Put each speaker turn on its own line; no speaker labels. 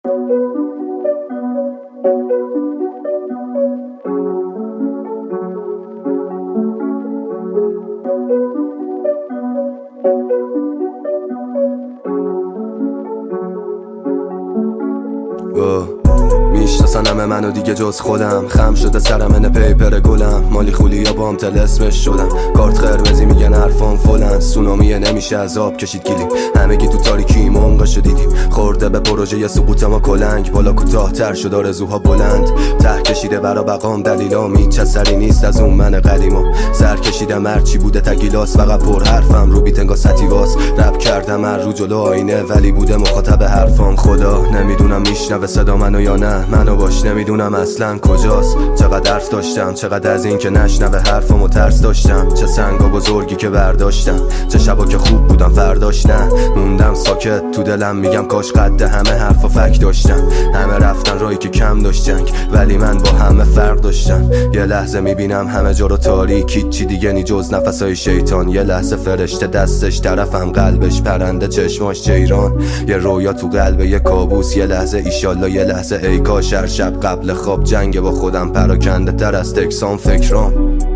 میشناسن همه منو دیگه جز خودم، خم شده سرم ان پیپر گلم، مالی خولی یا بام تلسمش شدم، کارت قرمزی میگن حرفام فلان، سونامیه نمیشه از آب کشید گیلیم، همگی تو تاریکی منقشو دیدیم، خورده به پروژه ی سقوط ما کلنگ، بالا کوتاه تر شد آرزوها بلند، ته کشیده برا بقام دلیلام، هیچ اثری نیست از اون من قدیما، سر کشیدم هرچی بوده تگیلاس، فقط پر حرفم رو بیت انگار ستیواس، رپ کردم هر رو جلو آینه ولی بوده مخاطب حرفام، خدا نمیدونم میشنوه صدا منو یا نه، منو باش نمیدونم اصلا کجاست، چقدر حرف داشتم چقدر از این که نشنوه حرفمو ترس داشتم، چه سنگا بزرگی که برداشتم، چه شبا که خوب بودم فرداش نه، موندم ساکت تو دلم میگم کاش قد همه حرفا فک داشتم، همه رفتن راهی که کم داشت جنگ، ولی من با همه فرق داشتم، یه لحظه میبینم همه جا رو تاریک، هیچی دیگه نی جز نفسای شیطان، یه لحظه فرشته دستش طرفم قلبش پرنده چشماش جیران، یه رویا تو قلب یه کابوس، یه لحظه ایشالله یه لحظه ای کاش هر شب قبل خواب جنگ با خودم پراکنده تر از تکسام فکرام.